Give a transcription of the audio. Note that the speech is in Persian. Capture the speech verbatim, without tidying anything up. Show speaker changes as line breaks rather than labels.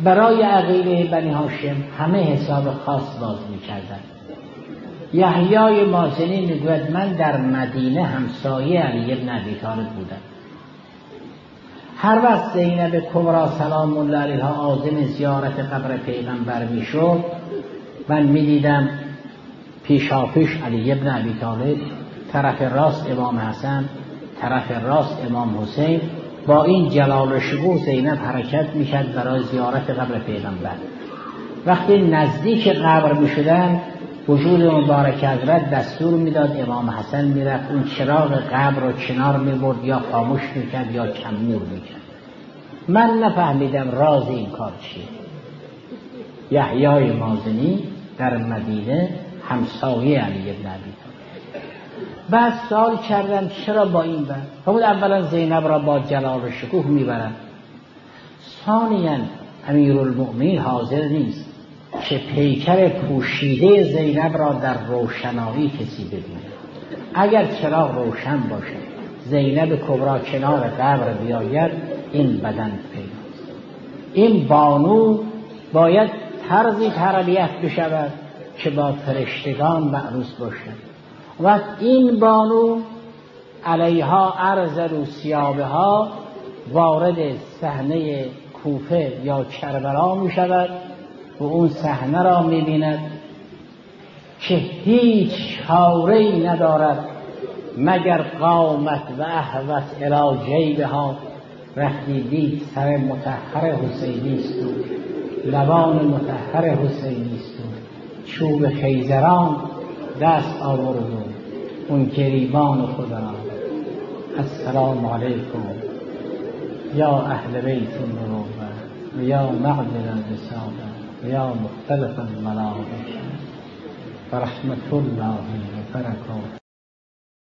برای عقیله بنی هاشم همه حساب خاص باز میکردن. یحیای مازنی میگوید من در مدینه همسایه علی بن ابی طالب بودم. هر وقت زینب کبری سلام الله علیها عازم زیارت قبر پیغمبر میشد، من میدیدم پیشاپیش علی بن ابی طالب، طرف راست امام حسن، طرف راست امام حسین، با این جلال و شکوه زینب حرکت میشد برای زیارت قبر پیغمبر. وقتی نزدیک قبر میشدن وجود مبارک حضرت دستور میداد امام حسن میرفت اون چراغ قبر رو کنار میبرد یا خاموش میکرد یا کم نور میکرد. من نفهمیدم راز این کار چیه. یحیای مازنی در مدینه همسایه علی بن ابی طالب. بعد سوال کردم چرا با این بر؟ فرمود اولا زینب را با جلال و شکوه میبرن، ثانیاً امیرالمؤمنین حاضر نیست که پیکر پوشیده زینب را در روشنایی کسی ببینه. اگر چراغ روشن باشه زینب کبری کنار قبر بیاید این بدن پیداست. این بانو باید طرزی تربیت بشود که با فرشتگان معروض باشد. و این بانو علیها ارذل ثیابها وارد صحنه کوفه یا کربلا می شود و اون صحنه را می بیند که هیچ چاره‌ای ندارد مگر قامت و احوت الی جیبها. وقتی دید سر مطهر حسینی است و لبان مطهر حسینی است و چوب خیزران دست آورد و اون گریبان خدا را السلام علیکم یا اهل بیت النبوة و یا معدل الرسالة و یا مختلف الملائکه و رحمت الله و برکاته